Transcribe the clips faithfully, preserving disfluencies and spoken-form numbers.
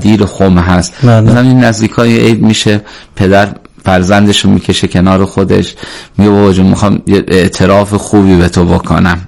دیر خم هست. مثلا این نزدیکای عید میشه پدر فرزندش رو میکشه کنار خودش، میگه بابا جون میخوام یه اعتراف خوبی به تو بکنم.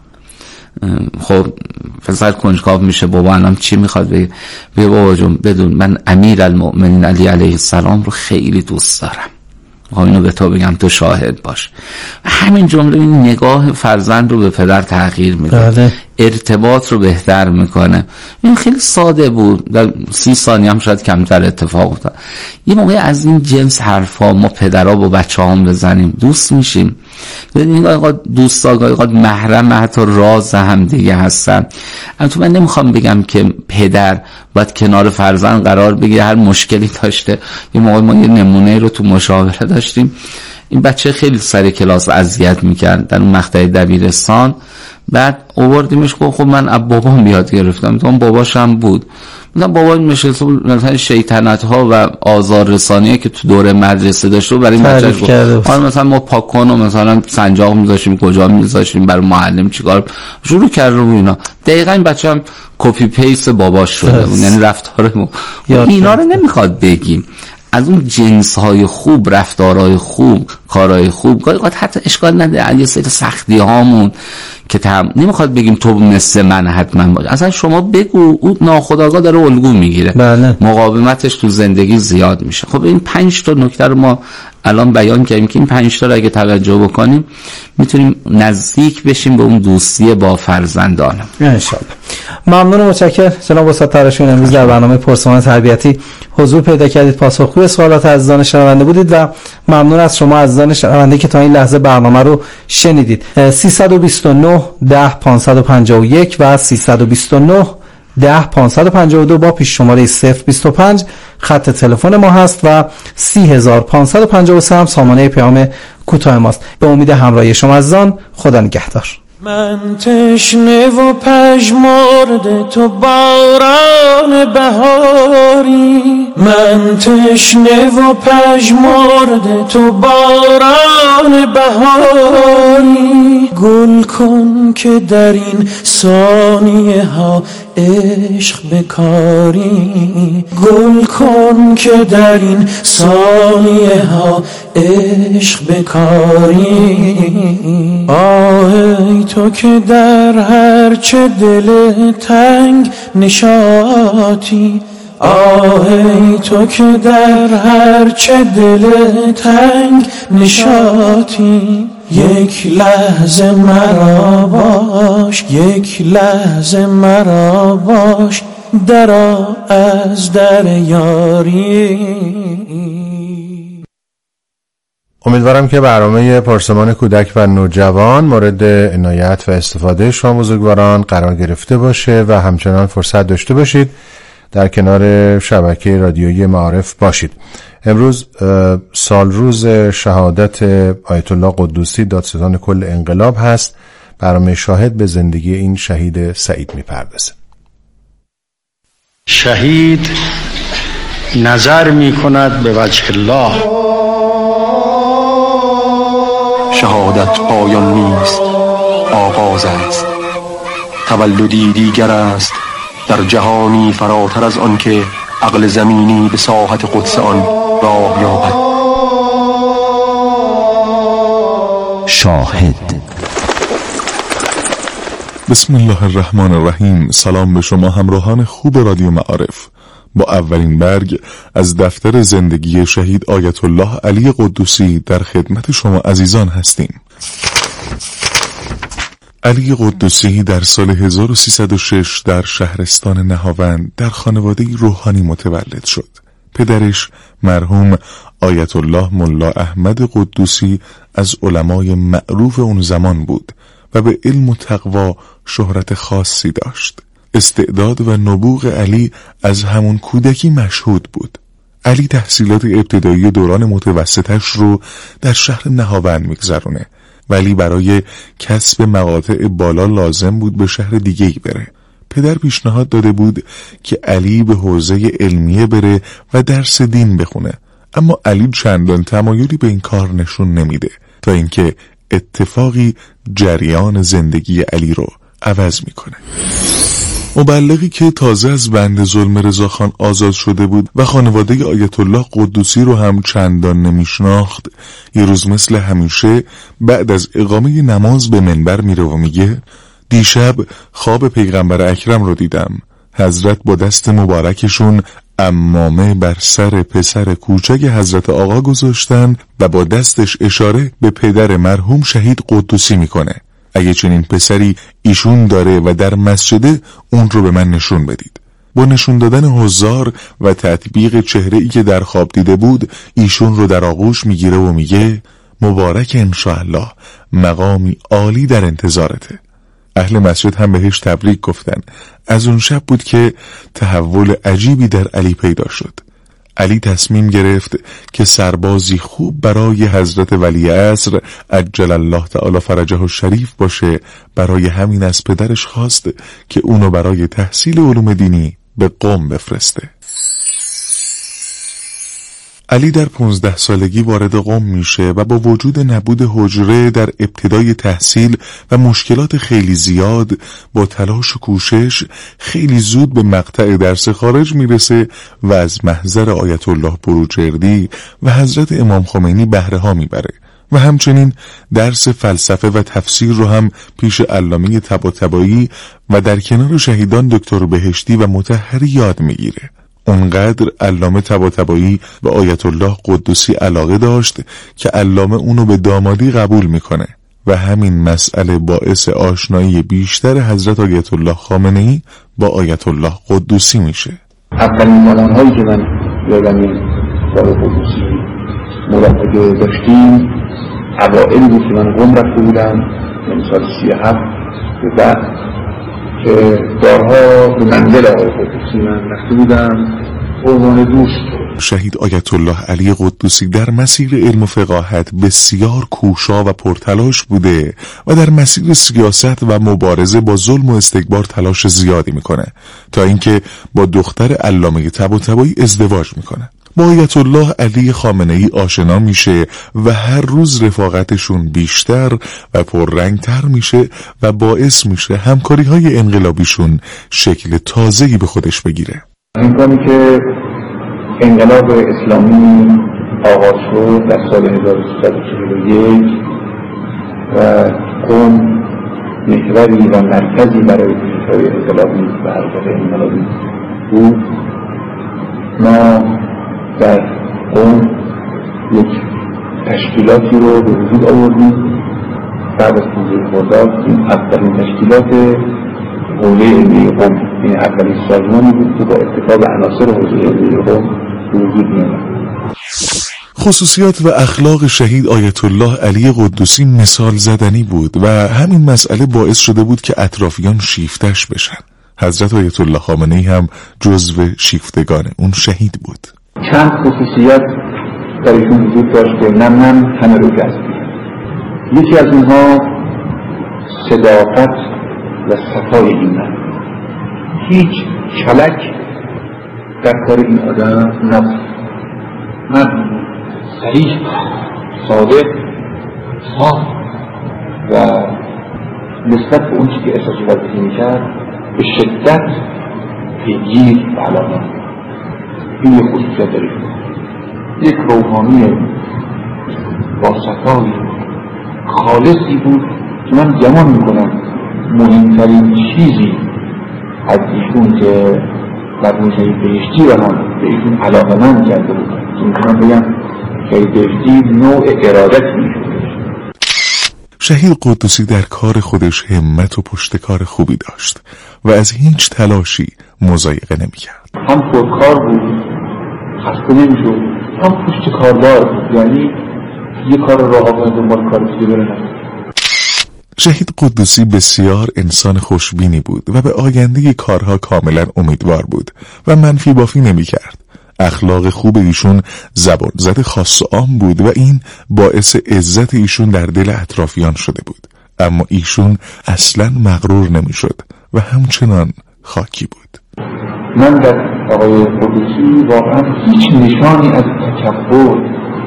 خب پسر کنجکاو میشه بابا الان چی میخواد بگه؟ بگه بابا جون بدون من امیرالمؤمنین علی علیه السلام رو خیلی دوست دارم، میخوام اینو به تو بگم تو شاهد باش. همین جمله این نگاه فرزند رو به پدر تغییر میده، ارتباط رو بهتر میکنه. این خیلی ساده بود، در سی ثانیه هم شاید کمتر اتفاق افتاد. یه موقع از این جنس حرفا ما پدرها با بچه هم بزنیم دوست میشیم. این آقا دوست آقا محرم حتی راز هم دیگه هستن. اما تو من نمیخوام بگم که پدر باید کنار فرزند قرار بگیره هر مشکلی داشته. یه موقع ما یه نمونه رو تو مشاوره داشتیم، این بچه خیلی سر کلاس اذیت میکرد در اون مقطع دبیرستان. بعد آوردیمش گفت خب من از بابام یاد گرفتم. مثلا باباش هم بود، مثلا بابا مثلا مثلا شیطنت ها و آزار رسانیه که تو دوره مدرسه داشت رو برای بچه‌ش گفت. حالا مثلا ما پاک کن و مثلا سنجاق میذاشیم کجا میذاشیم برای معلم چیکار شروع کرد رو اینا. دقیقاً این بچه هم کپی پیست باباش شده بود، یعنی رفتارمون اینا رو نمیخواد بگیم. از اون جنس های خوب، رفتارهای خوب، کارهای خوب، گاهی اوقات حتی اشکال نداره یه سری سختی هامون که تم... نمیخواد بگیم تو مثل من حتما باش، اصلا شما بگو، او ناخودآگاه داره الگو میگیره. بله. مقاومتش تو زندگی زیاد میشه. خب این پنج تا نکته رو ما الان بیان کردیم که این پنج تا رو اگه توجه بکنیم میتونیم نزدیک بشیم به اون دوستی با فرزندانم ان شاء الله. ممنون و متشکرم جناب استاد طارشون. امروز در برنامه پرسمان تربیتی حضور پیدا کردید، پاسخگوی سوالات عزیزان شنونده بودید و ممنون از شما عزیزان شنونده که تا این لحظه برنامه رو شنیدید. سیصد و بیست و نه ده پانصد و پنجاه و یک و سیصد و بیست و نه ده پانصد و پنجاه و دو با پیش شماره صفر بیست و پنج خط تلفن ما هست و سی هزار پانصد و پنجاه و سه هم سامانه پیام کوتاه ماست. به امید همراهی شما عزیزان، خدا نگهدار. من تشنه و پژمرده تو باران بهاری، من تشنه و پژمرده تو باران بهاری. گل کن که در این ثانیه ها عشق بکاری، گل کن که در این ثانیه ها عشق بکاری. آه تو که در هر چه دل تنگ نشاطی، آه تو که در هر چه دل تنگ نشاطی. یک لحظه مرا باش، یک لحظه مرا باش، درآ از در یاری. امیدوارم که برنامه پرسمان کودک و نوجوان مورد عنایت و استفاده شما بزرگواران قرار گرفته باشه و همچنان فرصت داشته باشید در کنار شبکه رادیویی معارف باشید. امروز سال روز شهادت آیت الله قدوسی دادستان کل انقلاب هست. برنامه شاهد به زندگی این شهید سعید می‌پردازه. شهید نظر می‌کند به وجه الله. شهادت پایان نیست، آغاز است. تولدی دیگر است در جهانی فراتر از آن که عقل زمینی به ساحت قدس آن راه یابد. شاهد. بسم الله الرحمن الرحیم. سلام به شما همراهان خوب رادیو معارف. با اولین برگ از دفتر زندگی شهید آیت الله علی قدوسی در خدمت شما عزیزان هستیم. علی قدوسی در سال هزار و سیصد و شش در شهرستان نهاوند در خانواده روحانی متولد شد. پدرش مرحوم آیت الله ملا احمد قدوسی از علمای معروف اون زمان بود و به علم و تقوا شهرت خاصی داشت. استعداد و نبوغ علی از همون کودکی مشهود بود. علی تحصیلات ابتدایی دوران متوسطش رو در شهر نهاوند میگذرونه، ولی برای کسب مقاطع بالا لازم بود به شهر دیگه‌ای بره. پدر پیشنهاد داده بود که علی به حوزه علمیه بره و درس دین بخونه، اما علی چندان تمایلی به این کار نشون نمیده تا اینکه اتفاقی جریان زندگی علی رو عوض میکنه. مبلغی که تازه از بند ظلم رضاخان آزاد شده بود و خانواده آیت الله قدوسی رو هم چندان نمیشناخت، یه روز مثل همیشه بعد از اقامه نماز به منبر میره و میگه دیشب خواب پیغمبر اکرم رو دیدم. حضرت با دست مبارکشون عمامه بر سر پسر کوچک حضرت آقا گذاشتن و با دستش اشاره به پدر مرحوم شهید قدوسی میکنه. اگه چنین پسری ایشون داره و در مسجده، اون رو به من نشون بدید. با نشون دادن حضار و تطبیق چهره‌ای که در خواب دیده بود، ایشون رو در آغوش میگیره و میگه مبارک انشاءالله، مقامی عالی در انتظارته. اهل مسجد هم بهش تبریک گفتن. از اون شب بود که تحول عجیبی در علی پیدا شد. علی تصمیم گرفت که سربازی خوب برای حضرت ولی عصر عجل الله تعالی فرجه الشریف باشه. برای همین از پدرش خواست که اونو برای تحصیل علوم دینی به قم بفرسته. علی در پونزده سالگی وارد قم میشه و با وجود نبود حجره در ابتدای تحصیل و مشکلات خیلی زیاد، با تلاش و کوشش خیلی زود به مقطع درس خارج میرسه و از محضر آیت الله بروجردی و حضرت امام خمینی بهره ها میبره و همچنین درس فلسفه و تفسیر رو هم پیش علامه طباطبایی و در کنار شهیدان دکتر بهشتی و مطهری یاد میگیره. اونقدر علامه طباطبایی به آیت الله قدوسی علاقه داشت که علامه اونو به دامادی قبول میکنه و همین مسئله باعث آشنایی بیشتر حضرت آیت الله خامنه‌ای با آیت الله قدوسی میشه. اولین زمان هایی که من یادم با قدوسی ملاقات داشتیم اوائل بود که من قم رفته بودم، یعنی سال سی و هفت به بعد که بارها به منزل آقای قدوسی من رفته بودم عنوان دوست. شهید آیت الله علی قدوسی در مسیر علم و فقاهت بسیار کوشا و پرتلاش بوده و در مسیر سیاست و مبارزه با ظلم و استکبار تلاش زیادی میکنه تا اینکه با دختر علامه طباطبایی ازدواج میکنه. با آیت الله علی خامنه‌ای آشنا میشه و هر روز رفاقتشون بیشتر و پررنگتر میشه و باعث میشه همکاری های انقلابیشون شکل تازه‌ای به خودش بگیره. هنگامی که انقلاب اسلامی آغاز شد در سال هزار و سیصد و چهل و یک و قم محوری و مرکزی برای پیشروی انقلابی و حرکت انقلابی بود، ما در قم یک تشکیلاتی رو به وجود آوردیم. بعد از پانزده خرداد این اولین تشکیلات حوزه علمی قم، این اولین سازمانی بود که با اتفاق عناصر حوزه علمی قم به وجود می‌آمد. خصوصیات و اخلاق شهید آیت الله علی قدوسی مثال زدنی بود و همین مسئله باعث شده بود که اطرافیان شیفتش بشن. حضرت آیت الله خامنه‌ای هم جزو شیفتگان اون شهید بود. چند خصوصیت در ایشون وجود داشت که نه من همه رو جذب. یکی از اونها صداقت و صفای ایمان. هیچ چلک در کار این آدم نبود. من صریح، صادق، صاف و نسبت به اون چیزی که احساس وظیفه می‌کرد به شدت پیگیر و علاقه‌مند. این یک خصوصیت داره. یک روحانی با صفای خالصی بود که من گمان میکنم مهمترین چیزی از ایشون که مرحوم شهید بهشتی رو هم به ایشون علاقه‌مند کرده بود، میتونم بگم شهید بهشتی نوع ارادت میشود. شهید قدوسی در کار خودش همت و پشتکار خوبی داشت و از هیچ تلاشی مضایقه نمی‌کرد. هم پرکار بود، خسته نمی‌شد، هم پشتکاردار بود، یعنی یه کار راه آورد دنبال کار دیگه بره. شهید قدوسی بسیار انسان خوشبینی بود و به آینده کارها کاملا امیدوار بود و منفی بافی نمی‌کرد. اخلاق خوب ایشون زبان زد خاص و عام بود و این باعث عزت ایشون در دل اطرافیان شده بود، اما ایشون اصلا مغرور نمی‌شد و همچنان خاکی بود. من در آقای قدوسی واقعا هیچ نشانی از تکبر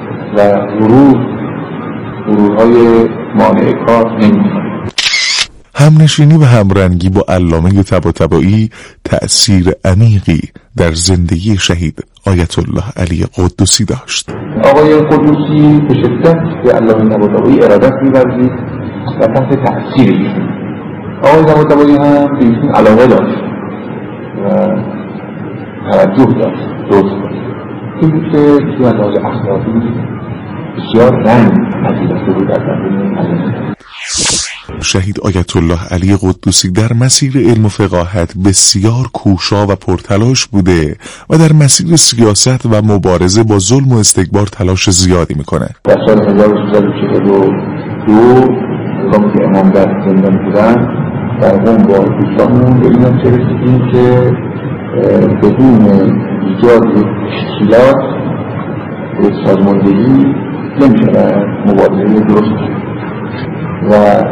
و غرور غرورهای مانع کار نمی‌بینم. همنشینی و همرنگی با علامه طباطبایی تأثیر عمیقی در زندگی شهید آیت الله علی قدوسی داشت. آقای قدوسی به شدت به علامه طباطبایی ارادت می‌ورزید و تحت تأثیر ایشون. آقای طباطبایی هم به ایشون علاقه داشت و توجه داشت. دوست داشت. این بود که ایشون از لحاظ اخلاقی بسیار رنگ پذیرفته بود در زندگی علامه. شهید آیت الله علی قدوسی در مسیر علم و فقاهت بسیار کوشا و پرتلاش بوده و در مسیر سیاست و مبارزه با ظلم و استکبار تلاش زیادی میکنه. در سال هزار و سیصد و چهل و دو هنگامی که امام در زندان بودن در قم با دوستانمون به این نتیجه رسیدیم که بدون ایجاد تشکیلات سازماندهی نمیشه مبارزه درست بشه و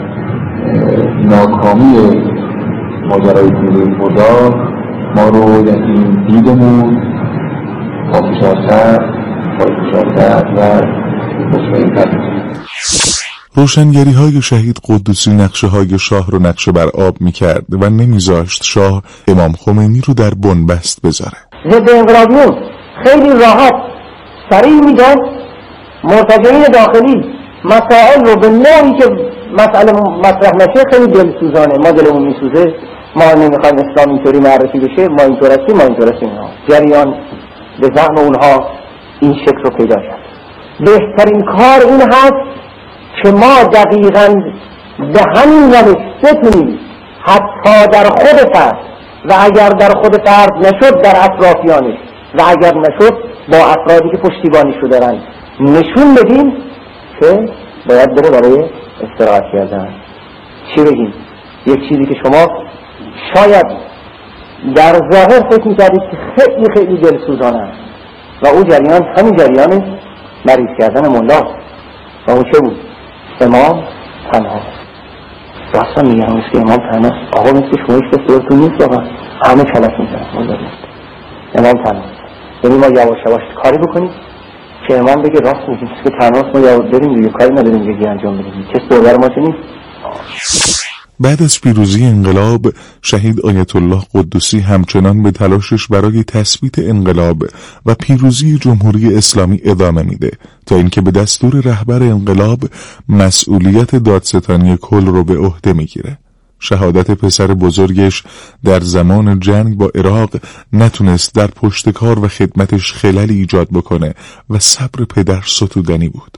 ناکامی ماجرای جمهوری خدا ما رو در این دیدمون پافشار کرد پافشار کرد و مطمئن کرد. روشنگری های شهید قدوسی نقشه های شاه رو نقشه بر آب می کرد و نمیذاشت شاه امام خمینی رو در بنبست بذاره. ضد انقلابیون خیلی راحت سریع میدن مرتجعین داخلی مسائل رو به نوعی که مسئله مطرح نشه خیلی دلسوزانه. ما دلمون میسوزه، ما نمیخوایم اسلام اینطوری معرفی بشه، ما اینطور هستیم، ما اینطور هستیم. جریان به زعم اونها این شکل رو پیدا کرد. بهترین کار این هست که ما دقیقاً به همین روش بتونیم حتی در خود فرد و اگر در خود فرد نشد در اطرافیانش و اگر نشد با افرادی که پشتیبانیشو دارن نشون بدیم که باید بره برای استراحت کردن. چی بگیم؟ یک چیزی که شما شاید در ظاهر فکر می‌کردید که خیلی خیلی دلسوزانه است و او جریان همین جریان مریض کردن ملا و اون چه بود؟ امام تنها. راستم میگم است که امام تنها آقا مثل شما هیچ کسی براتون نیست آقا همه کلک میزنن. امام تنها یعنی ما یواش یواش کاری بکنیم که امام بگه راست میگیم که تنهاست، ما یواش بریم دیگه کاری نداریم دیگه انجام بدیم کسی دور ما چه نیست. بعد از پیروزی انقلاب شهید آیت الله قدوسی همچنان به تلاشش برای تثبیت انقلاب و پیروزی جمهوری اسلامی ادامه میده تا اینکه به دستور رهبر انقلاب مسئولیت دادستانی کل رو به عهده میگیره. شهادت پسر بزرگش در زمان جنگ با عراق نتونست در پشتکار و خدمتش خللی ایجاد بکنه و صبر پدر ستودنی بود.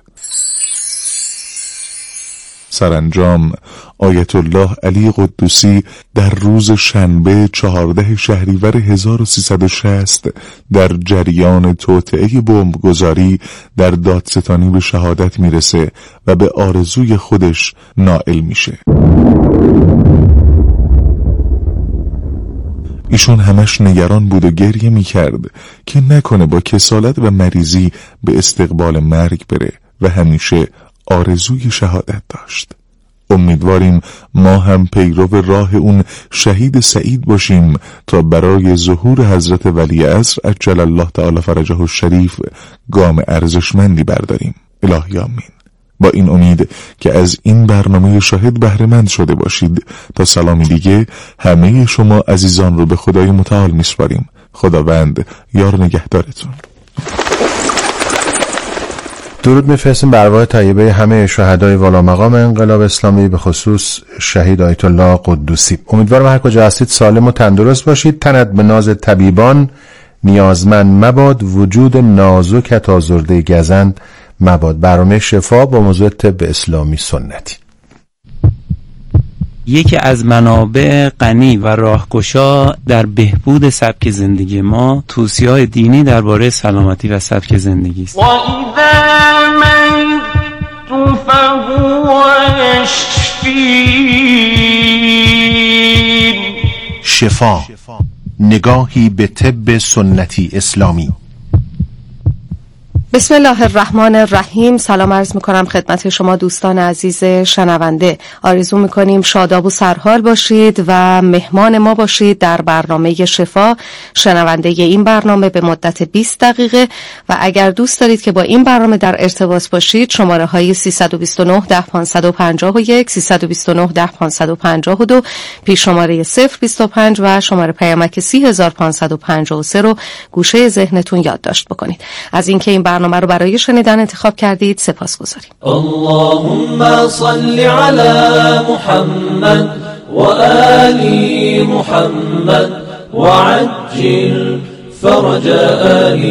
سرانجام آیت الله علی قدوسی در روز شنبه چهارده شهریور هزار و سیصد و شصت در جریان توطئه بمبگذاری در دادستانی به شهادت میرسه و به آرزوی خودش نائل میشه. ایشون همش نگران بود و گریه میکرد که نکنه با کسالت و مریضی به استقبال مرگ بره و همیشه آرزوی شهادت داشت. امیدواریم ما هم پیرو راه اون شهید سعید باشیم تا برای ظهور حضرت ولیعصر عجل الله تعالی فرجه الشریف گام ارزشمندی برداریم. الهی آمین. با این امید که از این برنامه شاهد بهره مند شده باشید تا سلامی دیگه همه شما عزیزان رو به خدای متعال میسپاریم. خداوند یار نگهدارتون. درود میفرستیم بر ارواح طیبه همه شهدای والا مقام انقلاب اسلامی به خصوص شهید آیت الله قدوسی. امیدوارم هر کجا هستید سالم و تندرست باشید. تنت به ناز طبیبان نیازمند مباد، وجود نازکت آزرده گزند مباد. برنامه شفا با موضوع طب اسلامی سنتی. یکی از منابع غنی و راهگشا در بهبود سبک زندگی ما توصیه‌های دینی درباره سلامتی و سبک زندگی است. شفا، نگاهی به طب سنتی اسلامی. بسم الله الرحمن الرحیم. سلام عرض میکنم خدمت شما دوستان عزیز شنونده. آرزو میکنیم شاداب و سرحال باشید و مهمان ما باشید در برنامه شفا. شنونده این برنامه به مدت بیست دقیقه و اگر دوست دارید که با این برنامه در ارتباط باشید شماره های سیصد و بیست و نه ده پانصد و پنجاه و یک سیصد و بیست و نه ده پانصد و پنجاه و دو پیش شماره صفر بیست و پنج و شماره پیامک سی هزار پانصد و پنجاه و سه رو گوشه ذهنتون یادداشت بکنید. از اینکه این برنامه رو برای شنیدن انتخاب کردید سپاسگزاریم. اللهم صل علی محمد و آل محمد و عجل فرج آل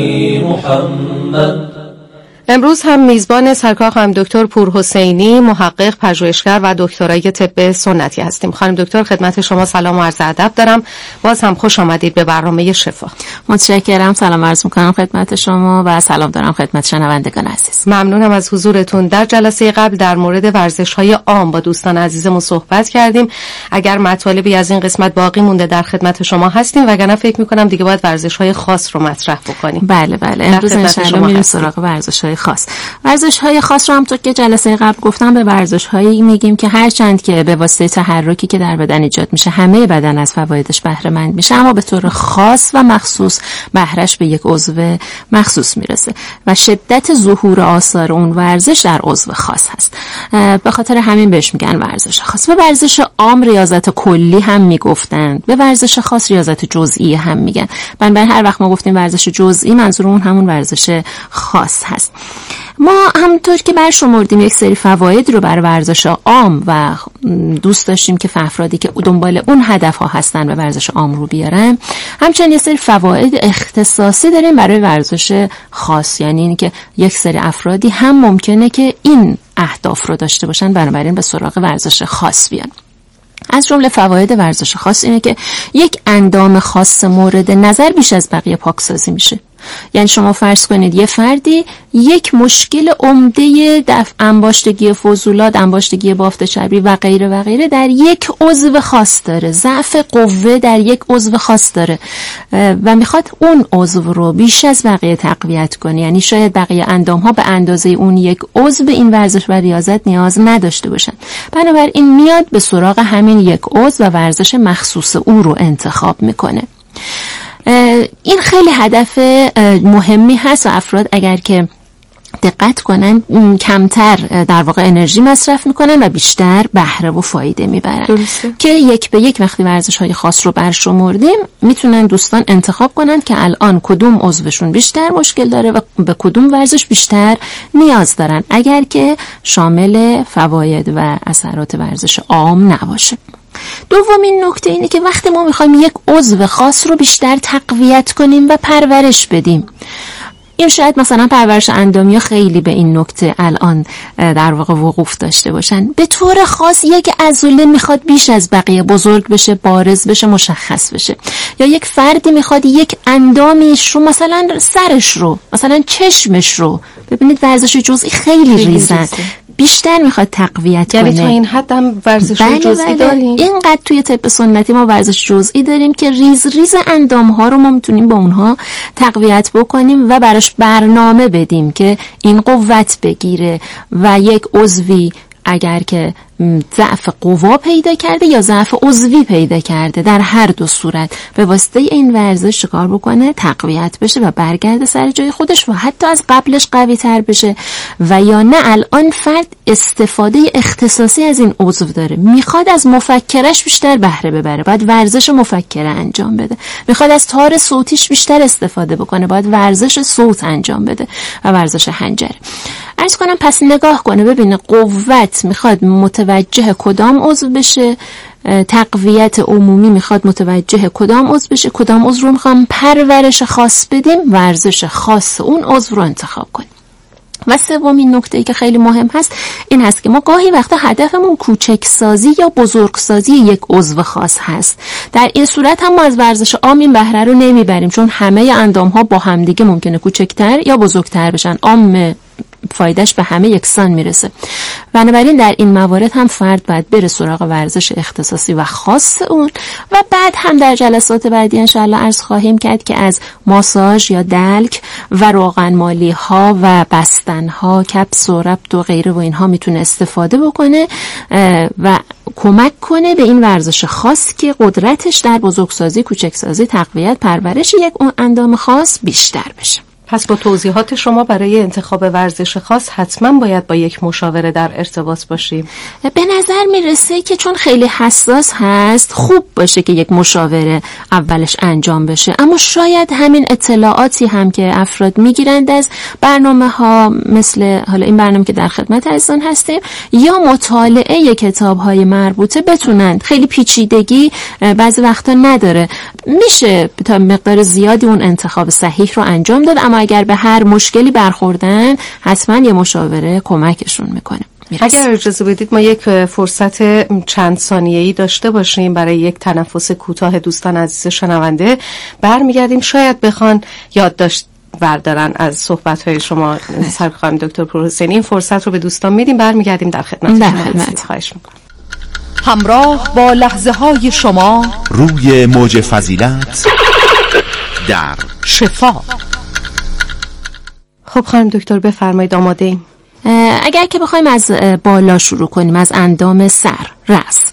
محمد. امروز هم میزبان سرکار خانم دکتر پورحسینی، محقق، پژوهشگر و دکترای طب سنتی هستیم. خانم دکتر خدمت شما سلام و عرض ادب دارم. باز هم خوش آمدید به برنامه شفا. متشکرم. سلام عرض میکنم خدمت شما و سلام دارم خدمت شنوندگان عزیز. ممنونم از حضورتون. در جلسه قبل در مورد ورزش‌های عام با دوستان عزیزمون صحبت کردیم. اگر مطالبی از این قسمت باقی مونده در خدمت شما هستیم، وگرنه فکر میکنم دیگه باید ورزش‌های خاص رو مطرح بکنیم. بله بله. امروز ان شاء الله میریم سراغ ورزش‌های خاص. ورزش‌های خاص رو همونطور که جلسه قبل گفتم به ورزش‌هایی میگیم که هرچند که به واسطه تحرکی که در بدن ایجاد میشه همه بدن از فوایدش بهره مند میشه، اما به طور خاص و مخصوص بهرهش به یک عضو مخصوص میرسه و شدت ظهور آثار اون ورزش در عضو خاص هست. به خاطر همین بهش میگن ورزش خاص. به ورزش عام ریاضت کلی هم میگفتن، به ورزش خاص ریاضت جزئی هم میگن. بنابراین هر وقت ما گفتیم ورزش جزئی منظورمون همون ورزش خاص هست. ما همونطور که برشمردیم یک سری فواید رو برای ورزش عام و دوست داشتیم که افرادی که دنبال اون هدف ها هستن به ورزش عام رو بیارن، همچنین یک سری فواید اختصاصی داریم برای ورزش خاص. یعنی این که یک سری افرادی هم ممکنه که این اهداف رو داشته باشن، بنابراین به سراغ ورزش خاص بیان. از جمله فواید ورزش خاص اینه که یک اندام خاص مورد نظر بیش از بقیه پاکسازی میشه. یعنی شما فرض کنید یه فردی یک مشکل عمده دفع انباشتگی فضولات، انباشتگی بافت چربی و غیره و غیره در یک عضو خاص داره، ضعف قوه در یک عضو خاص داره و میخواد اون عضو رو بیش از بقیه تقویت کنه. یعنی شاید بقیه اندام ها به اندازه اون یک عضو به این ورزش و ریاضت نیاز نداشته باشن، بنابراین میاد به سراغ همین یک عضو و ورزش مخصوص او رو انتخاب میکنه. این خیلی هدف مهمی هست و افراد اگر که دقت کنن کمتر در واقع انرژی مصرف میکنن و بیشتر بهره و فایده میبرن. درسته. که یک به یک وقتی ورزش های خاص رو برشمردیم میتونن دوستان انتخاب کنن که الان کدوم عضوشون بیشتر مشکل داره و به کدوم ورزش بیشتر نیاز دارن، اگر که شامل فواید و اثرات ورزش عام نباشه. دومین نکته اینه که وقتی ما میخوایم یک عضو خاص رو بیشتر تقویت کنیم و پرورش بدیم، این شاید مثلا پرورش اندامی خیلی به این نکته الان در واقع وقوف داشته باشن. به طور خاص یک عضله میخواد بیش از بقیه بزرگ بشه، بارز بشه، مشخص بشه، یا یک فردی میخواد یک اندامیش رو مثلا سرش رو مثلا چشمش رو، ببینید ورزش جزئی خیلی ریزن، بیشتر میخواد تقویت یعنی کنه. تا این حد هم ورزش بله جزئی بله. داریم. اینقدر توی طب سنتی ما ورزش جزئی داریم که ریز ریز اندام ها رو ما میتونیم با اونها تقویت بکنیم و براش برنامه بدیم که این قوت بگیره و یک عضوی اگر که ضعف قوا پیدا کرده یا ضعف عضوی پیدا کرده، در هر دو صورت به واسطه این ورزش کار بکنه، تقویت بشه و برگرده سر جای خودش و حتی از قبلش قوی تر بشه. و یا نه الان فرد استفاده اختصاصی از این عضو داره، میخواد از مفکرش بیشتر بهره ببره، باید ورزش مفکره انجام بده. میخواد از تار صوتیش بیشتر استفاده بکنه، باید ورزش صوت انجام بده و ورزش حنجره. عرض کنم پس نگاه کنه ببینه قوت میخواد متوجه کدام عضو بشه، تقویت عمومی میخواد متوجه کدام عضو بشه، کدام عضو رو میخوام پرورش خاص بدیم، ورزش خاص اون عضو رو انتخاب کنیم. و سومین نکته‌ای که خیلی مهم هست این هست که ما گاهی وقتا هدفمون کوچک سازی یا بزرگ سازی یک عضو خاص هست. در این صورت هم ما از ورزش عام این بهره رو نمیبریم، چون همه اندام‌ها با همدیگه ممکنه کوچکتر یا بزرگتر بشن، عام فایدهش به همه یکسان میرسه. بنابراین در این موارد هم فرد باید بره سراغ ورزش اختصاصی و خاص اون و بعد هم در جلسات بعدی انشاءالله عرض خواهیم کرد که از ماساژ یا دلک و روغن مالی ها و بستن ها، کپس و ربط و غیره و اینها میتونه استفاده بکنه و کمک کنه به این ورزش خاص که قدرتش در بزرگسازی، کوچکسازی، تقویت، پرورش یک اندام خاص بیشتر بشه. پس با توضیحات شما برای انتخاب ورزش خاص حتما باید با یک مشاوره در ارتباط باشیم. به نظر میرسه که چون خیلی حساس هست خوب باشه که یک مشاوره اولش انجام بشه، اما شاید همین اطلاعاتی هم که افراد میگیرند از برنامه ها مثل حالا این برنامه که در خدمت عزیزان هستیم یا مطالعه کتاب های مربوطه بتونند، خیلی پیچیدگی بعضی وقتا نداره، میشه تا مقدار زیادی اون انتخاب صحیح رو انجام داد، اما اگر به هر مشکلی برخوردن حتما یه مشاوره کمکشون میکنه. اگر اجازه بدید ما یک فرصت چند ثانیه‌ای داشته باشیم برای یک تنفس کوتاه دوستان عزیز شنونده، برمیگردیم. شاید بخوان یادداشت بردارن از صحبت‌های شما سرکار خانم دکتر پورحسینی. این فرصت رو به دوستان میدیم، برمیگردیم در خدمت شما. خواهش میکنم. همراه با لحظه های شما روی موج فضیلت در شفا. خب خانم دکتر بفرمایید، آماده ایم. اگر که بخوایم از بالا شروع کنیم، از اندام سر، رأس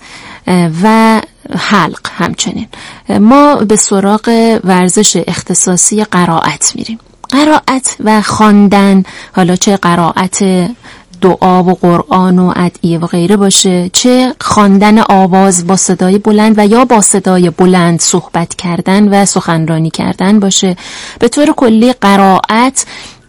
و حلق همچنین، ما به سراغ ورزش اختصاصی قرائت میریم. قرائت و خواندن، حالا چه قرائت دعا و قرآن و ادعیه و غیره باشه، چه خواندن آواز با صدای بلند و یا با صدای بلند صحبت کردن و سخنرانی کردن باشه، به طور کلی قرائت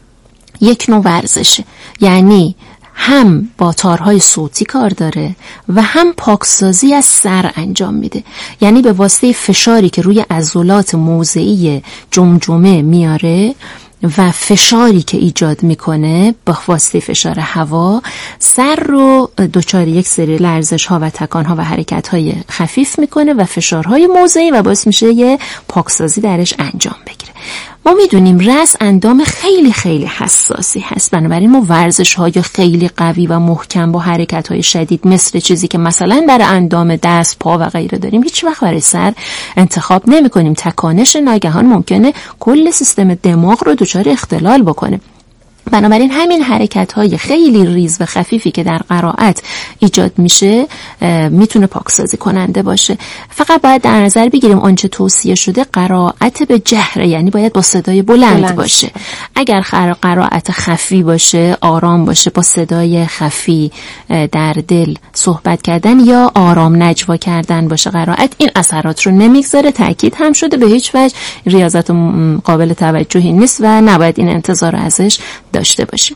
یک نوع ورزشه، یعنی هم با تارهای صوتی کار داره و هم پاکسازی از سر انجام میده، یعنی به واسطه فشاری که روی عضلات موضعی جمجمه میاره و فشاری که ایجاد میکنه با واسطه فشار هوا، سر رو دچار یک سری لرزش ها و تکان ها و حرکت های خفیف میکنه و فشارهای موضعی و باعث میشه یه پاکسازی درش انجام بگیره. ما میدونیم رأس اندام خیلی خیلی حساسی هست، بنابراین ما ورزش های خیلی قوی و محکم با حرکت های شدید مثل چیزی که مثلا برای اندام دست، پا و غیره داریم هیچ وقت برای سر انتخاب نمی کنیم. تکانش ناگهان ممکنه کل سیستم دماغ رو دچار اختلال بکنه. بنابراین همین حرکت‌های خیلی ریز و خفیفی که در قرائت ایجاد میشه میتونه پاکسازی کننده باشه. فقط باید در نظر بگیریم آنچه توصیه شده قرائت به جهره، یعنی باید با صدای بلند, بلند باشه. اگر قرائت خفی باشه، آرام باشه، با صدای خفی در دل صحبت کردن یا آرام نجوا کردن باشه قرائت، این اثرات رو نمیگذاره. تأکید هم شده به هیچ وجه ریاضت قابل توجهی نیست و نباید این انتظار ازش داشته باشیم.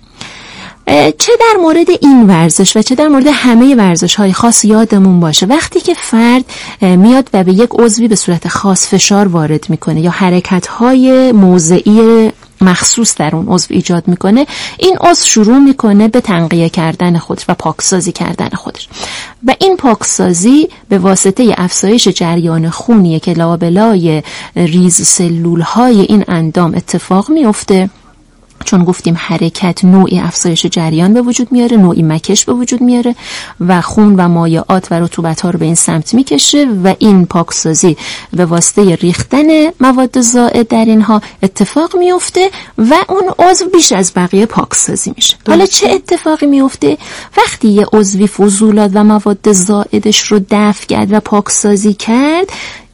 چه در مورد این ورزش و چه در مورد همه ورزش های خاص یادمون باشه وقتی که فرد میاد و به یک عضوی به صورت خاص فشار وارد میکنه یا حرکت های موضعی مخصوص در اون عضو ایجاد میکنه، این عضو شروع میکنه به تنقیه کردن خودش و پاکسازی کردن خودش و این پاکسازی به واسطه افزایش جریان خونیه که لابلای ریز سلول های این اندام اتفاق میفته. چون گفتیم حرکت نوعی افزایش جریان به وجود میاره، نوعی مکش به وجود میاره و خون و مایعات و رطوبت ها رو به این سمت میکشه و این پاکسازی به واسطه ریختن مواد زائد در اینها اتفاق میفته و اون عضو بیش از بقیه پاکسازی میشه. حالا چه اتفاقی میفته وقتی یه عضوی فضولات و مواد زائدش رو دفع کرد و پاکسازی کرد؟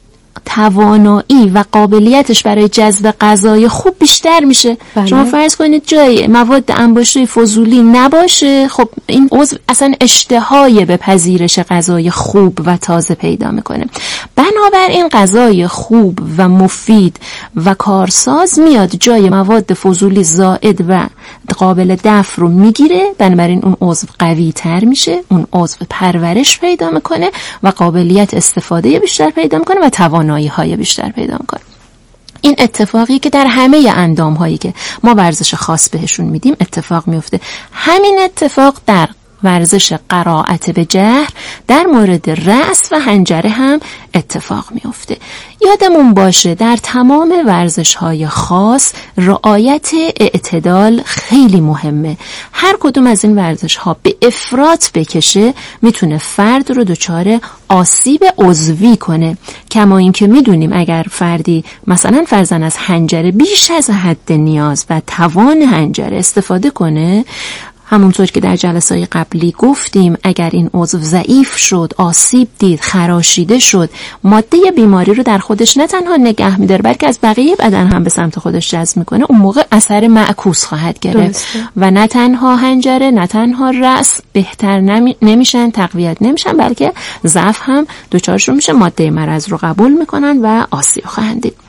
توانایی و قابلیتش برای جذب غذای خوب بیشتر میشه. بله. شما فرض کنید جای مواد انباشته فضولی نباشه، خب این عضو اصلا اشتهای به پذیرش غذای خوب و تازه پیدا میکنه. بنابراین غذای خوب و مفید و کارساز میاد جای مواد فضولی زائد و قابل دفع رو میگیره، بنابراین اون عضو قوی تر میشه، اون عضو پرورش پیدا میکنه و قابلیت استفاده بیشتر پیدا میکنه و توانایی های بیشتر پیدا میکنه. این اتفاقی که در همه اندام هایی که ما ورزش خاص بهشون میدیم اتفاق میفته. همین اتفاق در ورزش قرائت به جهر در مورد رأس و حنجره هم اتفاق میفته. یادمون باشه در تمام ورزش‌های خاص رعایت اعتدال خیلی مهمه. هر کدوم از این ورزش‌ها به افراط بکشه میتونه فرد رو دچار آسیب عضوی کنه. کما اینکه میدونیم اگر فردی مثلا فرضاً از حنجره بیش از حد نیاز و توان حنجره استفاده کنه، همونطور که در جلسه‌های قبلی گفتیم اگر این عضو ضعیف شد، آسیب دید، خراشیده شد، ماده بیماری رو در خودش نه تنها نگه می‌داره بلکه از بقیه بدن هم به سمت خودش جذب می‌کنه، اون موقع اثر معکوس خواهد گرفت و نه تنها حنجره نه تنها رأس بهتر نمی... نمیشن، تقویت نمیشن، بلکه ضعف هم دچارشون میشه، ماده مرض رو قبول میکنن و آسیب خواهند دید.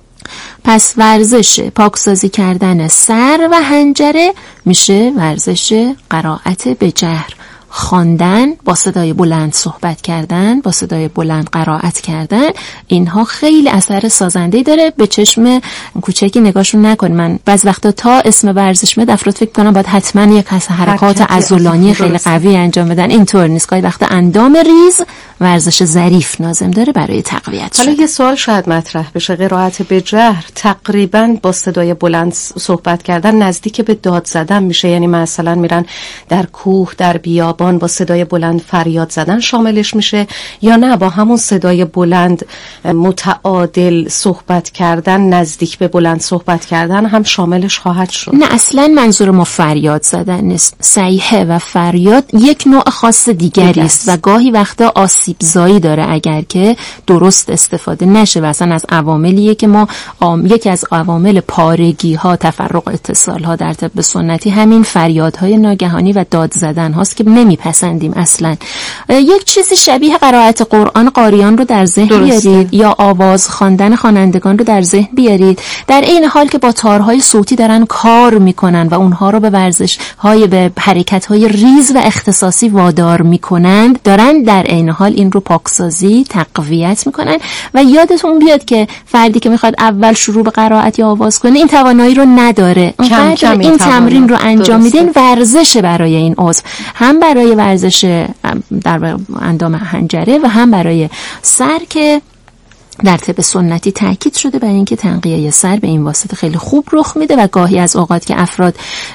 پس ورزش پاکسازی کردن سر و حنجره میشه ورزش قرائت به جهر، خواندن، با صدای بلند صحبت کردن، با صدای بلند قرائت کردن. اینها خیلی اثر سازنده داره. به چشم کوچکی نگاهشون نکن. من بعض وقتا تا اسم ورزش میاد افراد فکر کنم باید حتما یک حرکات عضلانی خیلی قوی انجام بدن. اینطور نیست. گاهی وقتا اندام ریز ورزش ظریف لازم داره برای تقویت شدن. حالا یه سوال شاید مطرح بشه، قرائت به جهر تقریبا با صدای بلند صحبت کردن نزدیک به داد زدن میشه، یعنی مثلا میرن در کوه، در بیابان با صدای بلند فریاد زدن شاملش میشه، یا نه با همون صدای بلند متعادل صحبت کردن، نزدیک به بلند صحبت کردن هم شاملش خواهد شد؟ نه، اصلا منظور ما فریاد زدن نیست. صیحه و فریاد یک نوع خاص دیگری است و گاهی وقتا آسیب زایی داره اگر که درست استفاده نشه و اصلا از عواملیه که ما آم، یکی از عوامل پارگی ها، تفرق اتصال ها در طب سنتی همین فریادهای ناگهانی و داد زدن هاست که نمیپسندیم اصلا. یک چیزی شبیه قرائت قرآن قاریان رو در ذهن بیارید یا آواز خواندن خوانندگان رو در ذهن بیارید، در این حال که با تارهای صوتی دارن کار میکنن و اونها رو به ورزش های به حرکت های ریز و اختصاصی وادار میکنند، دارن در این حال این رو پاکسازی تقویت میکنن. و یادتون بیاد که فردی که میخواد اول شروع به قرائت یا آواز کنه این توانایی رو نداره، کم کم این تمرین رو انجام میده. این ورزش برای این عضو، هم برای ورزش در اندام حنجره و هم برای سر که در طب سنتی تاکید شده برای اینکه تنقیه سر به این واسطه خیلی خوب رخ میده و گاهی از اوقات که افراد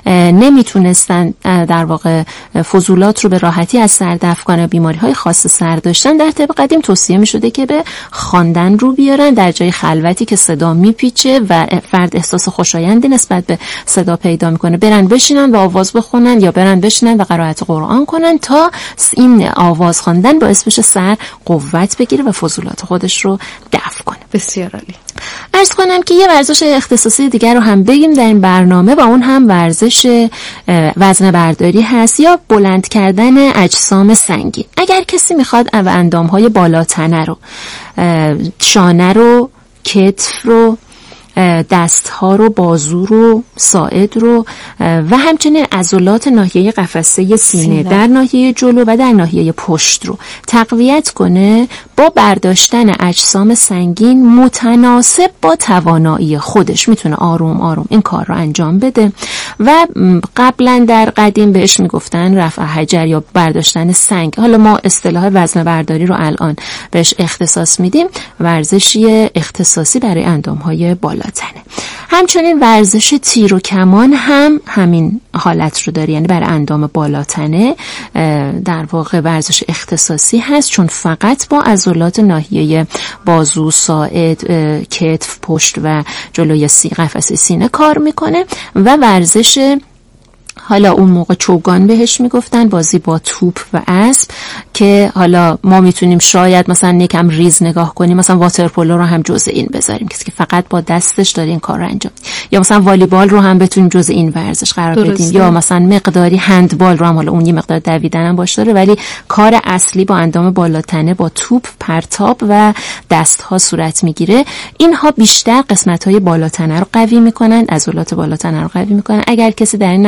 نمیتونستن در واقع فضولات رو به راحتی از سر دفع کنن، بیماری‌های خاص سر داشتن، در طب قدیم توصیه میشده که به خواندن رو بیارن در جای خلوتی که صدا میپیچه و فرد احساس خوشایندی نسبت به صدا پیدا میکنه، برن بشینن و آواز بخونن یا برن بشینن و قرائت قرآن کنن تا این آواز خواندن باعث بشه سر قوت بگیره و فضولات خودش رو دفع کنه. بسیار عالی. عرض کنم که یه ورزش اختصاصی دیگر رو هم بگیم در این برنامه و اون هم ورزش وزنه برداری هست یا بلند کردن اجسام سنگین. اگر کسی میخواد اندامهای بالاتنه رو، شانه رو، کتف رو، دستها رو، بازو رو، ساعد رو و همچنین عضلات ناحیه قفسه سینه, سینه در ناحیه جلو و در ناحیه پشت رو تقویت کنه، با برداشتن اجسام سنگین متناسب با توانایی خودش میتونه آروم آروم این کار رو انجام بده. و قبلا در قدیم بهش میگفتن رفع حجر یا برداشتن سنگ، حالا ما اصطلاح وزنه برداری رو الان بهش اختصاص میدیم، ورزشی اختصاصی برای اندامهای بالا تنه. همچنین ورزش تیر و کمان هم همین حالت رو داره، یعنی برای اندام بالاتنه در واقع ورزش اختصاصی هست چون فقط با عضلات ناحیه بازو، ساعد، کتف، پشت و جلوی سی قفسه سینه کار میکنه. و ورزش حالا اون موقع چوگان بهش میگفتن، بازی با توپ و اسب، که حالا ما میتونیم شاید مثلا یکم ریز نگاه کنیم، مثلا واترپولو رو هم جزء این بذاریم کسی که فقط با دستش داره این کار رو انجام، یا مثلا والیبال رو هم بتونیم جزء این ورزش قرار بدیم، درسته. یا مثلا مقداری هندبال رو هم، حالا اون یه مقدار دویدن هم باش داره ولی کار اصلی با اندام بالاتنه با توپ، پرتاب و دست‌ها صورت میگیره. اینها بیشتر قسمت‌های بالاتنه رو قوی میکنن، عضلات بالاتنه رو قوی میکنن. اگر کسی در این نواحی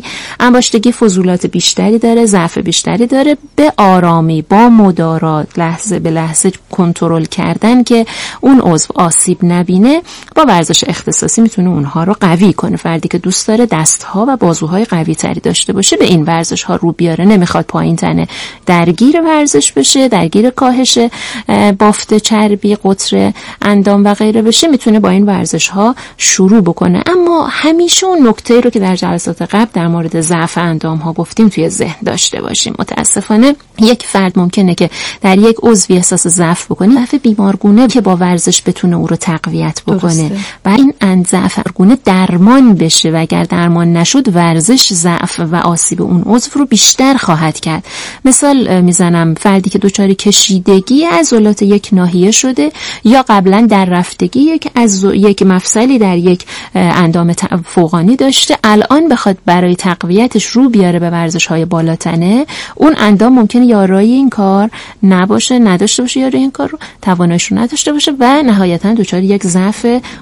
ولی انباشتگی فضولات بیشتری داره، ضعف بیشتری داره. به آرامی با مدارات لحظه به لحظه کنترل کردن که اون عضو آسیب نبینه با ورزش اختصاصی میتونه اونها رو قوی کنه. فردی که دوست داره دستها و بازوهای قوی تری داشته باشه به این ورزش ها رو بیاره، نمیخواد پایین تنه درگیر ورزش بشه، درگیر کاهش بافت چربی، قطر اندام و غیره بشه، میتونه با این ورزش ها شروع بکنه. اما همیشه اون نکته رو که در جلسات قبل در مورد ضعف اندام ها گفتیم توی ذهن داشته باشیم. متاسفانه یک فرد ممکنه که در یک عضوی احساس ضعف بکنه، ضعف بیمارگونه که با ورزش بتونه او رو تقویت بکنه و این اند ضعف گونه درمان بشه و اگر درمان نشد ورزش ضعف و آسیب اون عضو رو بیشتر خواهد کرد. مثال میزنم، فردی که دچار کشیدگی عضلات یک ناحیه شده یا قبلا در رفتگی یک از یک مفصلی در یک اندام فوقانی داشته، الان بخواد برای تقویتش رو بیاره به ورزش‌های بالاتنه، اون اندام ممکنه یارای این کار نباشه، نداشته باشه، یارای این کار رو تواناییش رو نداشته باشه و نهایتاً دچار یک ضعف